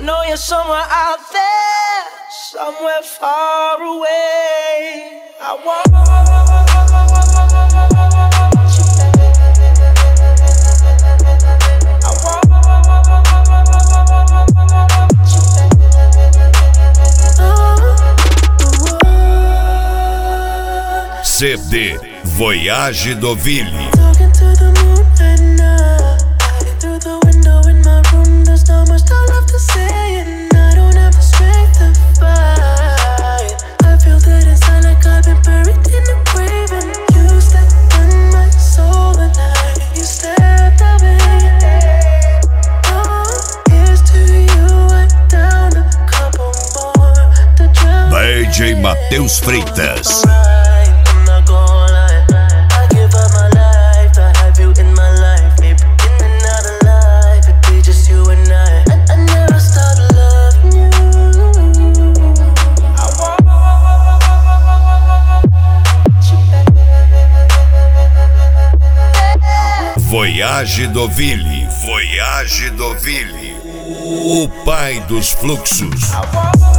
know you're somewhere out there, somewhere far away. I want CD Voyage Deauville. Talking to the moon at night. Through the window in my room, there's not much I love to say, and I don't have the strength to fight. I feel that inside like I've been buried in the grave, and you stepped in my soul alive. You stepped away. Oh, here's to you, I down a couple more. The drown DJ Matheus Freitas. Voyage Deauville, Voyage Deauville, o pai dos fluxos.